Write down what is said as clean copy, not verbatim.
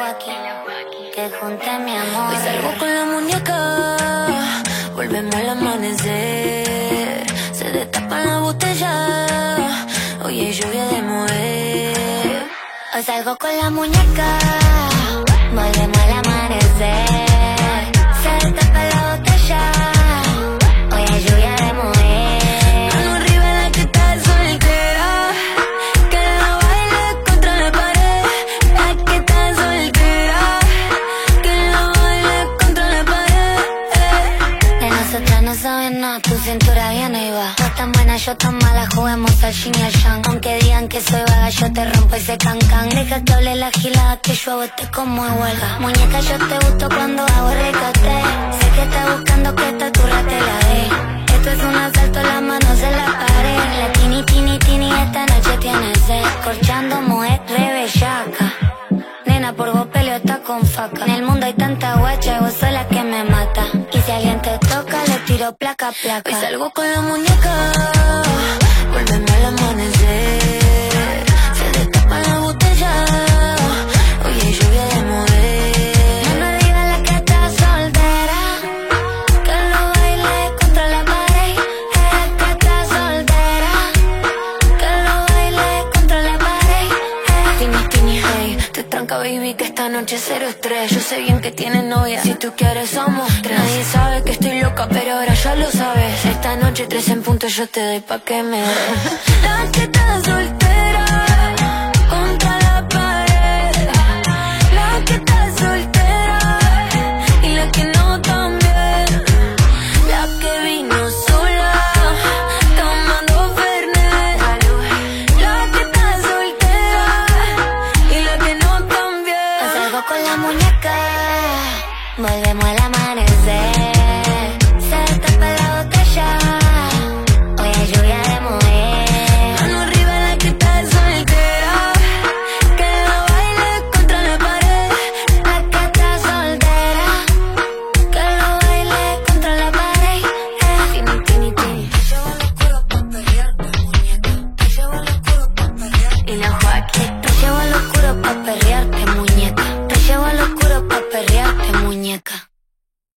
Que junte mi amor. Hoy salgo con la muñeca, volvemos al amanecer. Se destapa la botella, hoy hay lluvia de mover. Hoy salgo con la muñeca, volvemos al amanecer. Se destapa la botella, hoy hay lluvia de mover. Mano arriba la que está soltera, que la baile contra la pared. La que está soltera, que la baile contra la pared. De nosotras no saben nada, tu cintura viene y va. Vos tan buena, yo tan mala, juguemos al yin y al yang. Aunque digan que soy vaga, yo te rompo ese cancan. Deja que hable la gilada, que yo hago este como de huelga. Muñeca, yo te gusto cuando hago recaté. Sé que estás buscando que esta turra te la dé. Esto es un asalto, las manos en la pared. La tini, tini, tini, esta noche tiene sed. Corchando, mujer, re bellaca. Nena, por vos peleo está con faca. En el mundo hay tanta guacha y vos sos la que me mata. Y si alguien te toca, le tiro placa, placa. Hoy salgo con la muñeca, volvemos al amanecer. Se destapa la botella, hoy hay lluvia de mover. Mano arriba la que está soltera, que lo baile contra la pared. La que está soltera, que lo baile contra la pared. Tini, tini, hey, te tranca baby que esta noche es cero estrés. Yo sé bien que tienes novia, si tú quieres somos tres. Nadie sabe que estoy loca, pero ahora ya lo sabes. Esta noche 3 en punto yo te doy pa' que me des. La que está soltera,